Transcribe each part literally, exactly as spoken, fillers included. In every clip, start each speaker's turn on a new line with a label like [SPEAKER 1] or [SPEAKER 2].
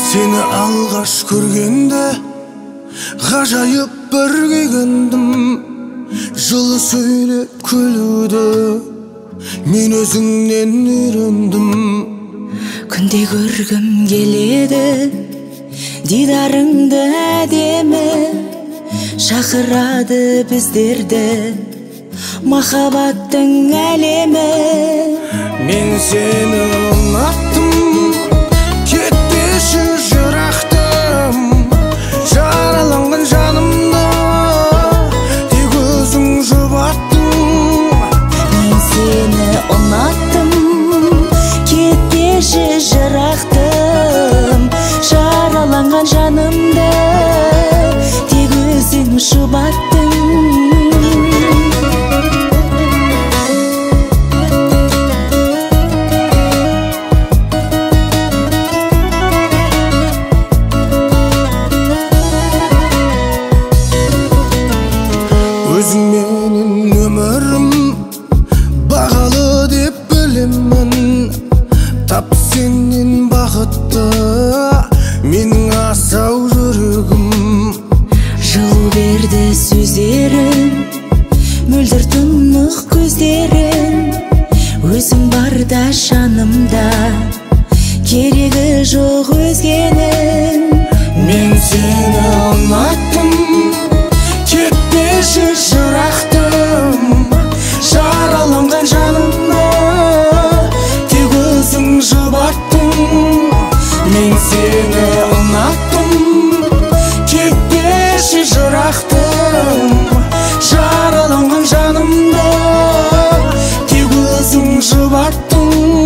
[SPEAKER 1] Seni alғаш көргенде ғажайып бір күйгендім. Жылы сөйлеп күлуді мен өзіңнен үйрендім.
[SPEAKER 2] Күнде көргім келеді дидарыңды әдемі, шақырады біздерді махаббаттың әлемі.
[SPEAKER 1] Мен сені ұнаттым, кетпеші жырақтым. Жараланған жанымды тек өзің жұбаттың.
[SPEAKER 2] Мен сені ұнаттым, кетпеші жырақтым. Жараланған жанымды тек өзің жұбаттың.
[SPEAKER 1] Өзің менің өмірім бағалы деп білемін. Тап сенен бақытты менің асау жүрегім.
[SPEAKER 2] Жылу берді сөздерің, мөлдір тұнық көздерің. Өзің барда жанымда, керегі жоқ өзгенің.
[SPEAKER 1] Мен сені ұнаттым, кетпеші жырақтым. Жараланған жанымды тек өзің жұбаттың. Мен сені ұнаттым, кетпеші жырақтым. Жараланған жанымды тек өзің жұбаттың.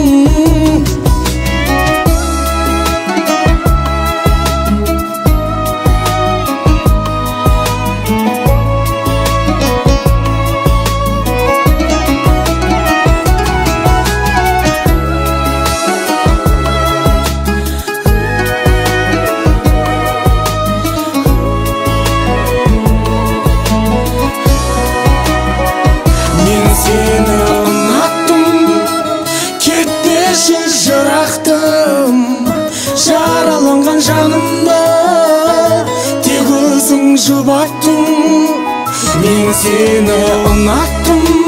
[SPEAKER 1] Сені ұнаттым, кетпеші жырақтым. Жараланған жанымды тек өзің жұбаттың. Мен сені ұнаттым,